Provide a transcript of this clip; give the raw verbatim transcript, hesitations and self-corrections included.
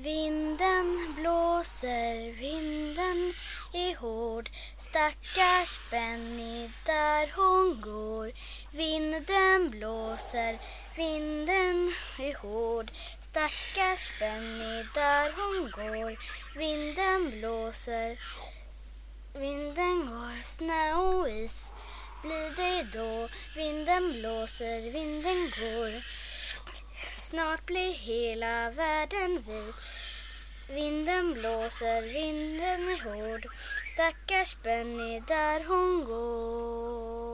Vinden blåser, vinden är hård. Stackars Benny där hon går. Vinden blåser, vinden är hård. Stackars Benny där hon går. Vinden blåser, vinden går. Snö och is blir det då. Vinden blåser, vinden går. Snart blir hela världen vit. Vinden blåser, vinden är hård. Stackars Benny där hon går.